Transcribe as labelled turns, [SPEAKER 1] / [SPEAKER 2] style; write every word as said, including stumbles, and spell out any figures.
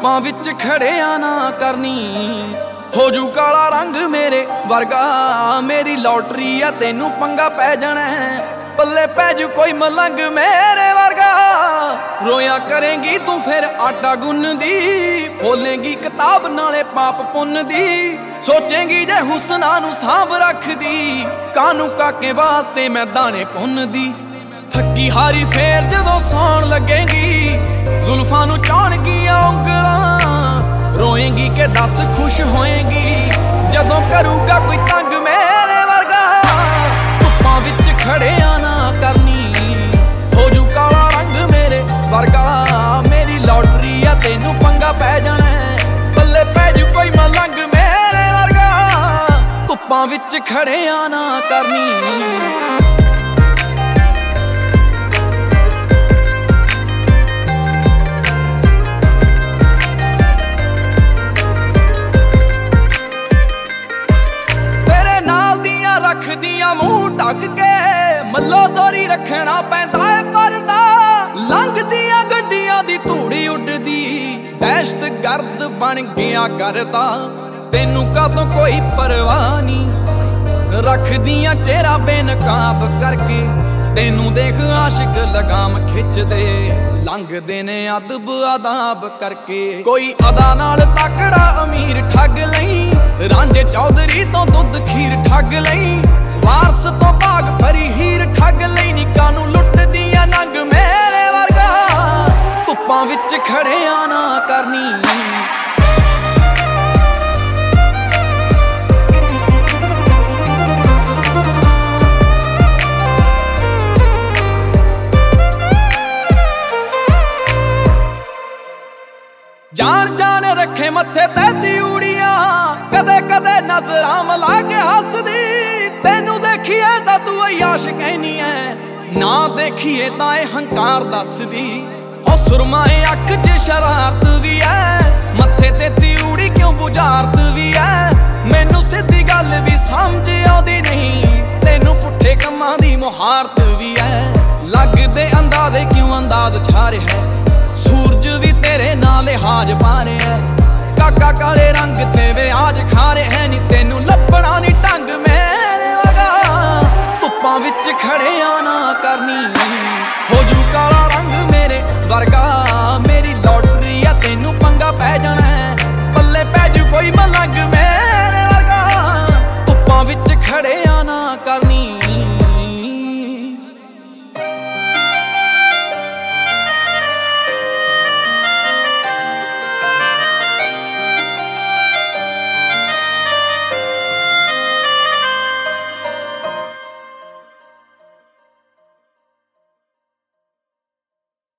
[SPEAKER 1] ਧੁੱਪਾਂ ਵਿੱਚ ਖੜਿਆ ਨਾ ਕਰਨੀ, ਹੋ ਜੂ ਕਾਲਾ ਰੰਗ ਮੇਰੇ ਵਰਗਾ। ਮੇਰੀ ਲੋਟਰੀ ਆ ਤੈਨੂੰ ਪੰਗਾ ਪੈ ਜਾਣਾ, ਪੱਲੇ ਪੈ ਜੂ ਕੋਈ ਮਲੰਗ ਮੇਰੇ ਵਰਗਾ। ਰੋਇਆ ਕਰੇਂਗੀ ਤੂੰ ਫਿਰ ਆਟਾ ਗੁੰਨਦੀ, ਬੋਲੇਂਗੀ ਕਿਤਾਬ ਨਾਲੇ ਪਾਪ ਪੁੰਨ ਦੀ। ਸੋਚੇਂਗੀ ਜੇ ਹੁਸਨਾ ਨੂੰ ਸਾਂਭ ਰੱਖਦੀ, ਕਾਨੂੰ ਕਾਕੇ ਵਾਸਤੇ ਮੈਂ ਦਾਣੇ ਪੁੰਨਦੀ। ਥੱਕੀ ਹਾਰੀ ਫੇਰ ਜਦੋਂ ਸੌਣ ਲੱਗੇਗੀ, ਜ਼ੁਲਫਾਂ ਨੂੰ ਚਾਹਣਗੀਆਂ ਉਂਗਲਾਂ। ਰੋਏਂਗੀ ਕਿ ਦੱਸ ਖੁਸ਼ ਹੋਏਂਗੀ ਜਦੋਂ ਕਰੂਗਾ ਕੋਈ ਤੰਗ ਮੇਰੇ ਵਰਗਾ। ਧੁੱਪਾਂ ਵਿੱਚ ਖੜਿਆ ਨਾ ਕਰਨੀ, ਹੋ ਜੂ ਕਾਲਾ ਰੰਗ ਮੇਰੇ ਵਰਗਾ। ਮੇਰੀ ਲੋਟਰੀ ਆ ਤੈਨੂੰ ਪੰਗਾ ਪੈ ਜਾਣਾ, ਪੱਲੇ ਪੈ ਜੂ ਕੋਈ ਮਲੰਗ ਮੇਰੇ ਵਰਗਾ। ਧੁੱਪਾਂ ਵਿੱਚ ਖੜਿਆ ਨਾ ਕਰਨੀ। ਰੱਖਦੀਆਂ ਮੂੰਹ ਢੱਕ ਕੇ, ਮੱਲੋ ਦੋਰੀ ਰੱਖਣਾ ਪੈਂਦਾ ਏ ਪਰਦਾ। ਲੰਘਦੀਆਂ ਗੱਡੀਆਂ ਦੀ ਧੂੜੀ ਉੱਡਦੀ, ਦਹਿਸ਼ਤ ਗਰਦ ਬਣ ਗਿਆ ਕਰਦਾ। ਤੈਨੂੰ ਕਾਹਤੋਂ ਕੋਈ ਪਰਵਾਹ ਨਹੀਂ, ਰੱਖਦੀਆਂ ਚਿਹਰਾ ਬੇਨਕਾਬ ਕਰਕੇ। ਤੈਨੂੰ ਦੇਖ ਆਸ਼ਿਕ ਲਗਾਮ ਖਿੱਚਦੇ, ਲੰਘਦੇ ਨੇ ਅਦਬ ਆਦਾਬ ਕਰਕੇ। ਕੋਈ ਅਦਾ ਨਾਲ ਤਕੜਾ ਅਮੀਰ ਠੱਗ ਲਈ, ਰਾਂਝੇ ਚੌਧਰੀ ਤੋਂ ਦੁੱਧ ਖੀਰ ਠੱਗ ਲਈ। ਵਾਰਸ ਤੋਂ ਭਾਗ ਭਰੀ ਹੀਰ ਠੱਗ ਲਈ, ਨਿੱਕਾ ਨੂੰ ਲੁੱਟਦੀਆਂ ਨੰਗ ਮੇਰੇ ਵਰਗਾ। ਧੁੱਪਾਂ ਵਿੱਚ ਖੜਿਆ ਨਾ ਕਰਨੀ। ਜਾਣ ਜਾਣ ਰੱਖੇ ਮੱਥੇ ਤੇ ਤਿਊੜੀਆਂ, ਕਦੇ ਕਦੇ ਨਜ਼ਰਾਂ ਮਿਲਾ ਕੇ ਹੱਸਦੀ। ਤੈਨੂੰ ਦੇਖੀਏ ਤਾਂ ਤੂੰ ਅਯਾਸ਼ ਕਹਿਨੀ ਐ, ਨਾ ਦੇਖੀਏ ਤਾਂ ਇਹ ਹੰਕਾਰ ਦੱਸਦੀ। ਉਹ ਸੁਰਮਾਏ ਅੱਖ 'ਚ ਸ਼ਰਾਰਤ ਵੀ ਐ, ਮੱਥੇ ਤੇ ਤਿਊੜੀ ਕਿਉਂ ਬੁਝਾਰਤ ਵੀ ਐ। ਮੈਨੂੰ ਸਿੱਧੀ ਗੱਲ ਵੀ ਸਮਝ ਆਉਂਦੀ ਨਹੀਂ, ਤੈਨੂੰ ਪੁੱਠੇ ਕੰਮਾਂ ਦੀ ਮੁਹਾਰਤ ਵੀ ਐ। ਲੱਗਦੇ ਅੰਦਾਜ਼ੇ ਕਿਉਂ ਅੰਦਾਜ਼ ਛਾ ਰਿਹਾ, ਸੂਰਜ ਵੀ ਤੇਰੇ ਨਾਲ ਲਿਹਾਜ਼ ਪਾ ਰਿਹਾ। ਕਾਕਾ ਕਾਲੇ ਰੰਗ ਤੇ ਵਿਆਜ ਖਾ ਰਿਹਾ, ਨੀ ਤੈਨੂੰ ਲੱਭਣਾ ਨੀ ਢੰਗ ਮੇਰੇ ਵਰਗਾ। ਧੁੱਪਾਂ ਵਿੱਚ ਖੜਿਆ ਨਾ ਕਰਨੀ, ਹੋ ਜੂ ਕਾਲਾ ਰੰਗ ਮੇਰੇ ਵਰਗਾ।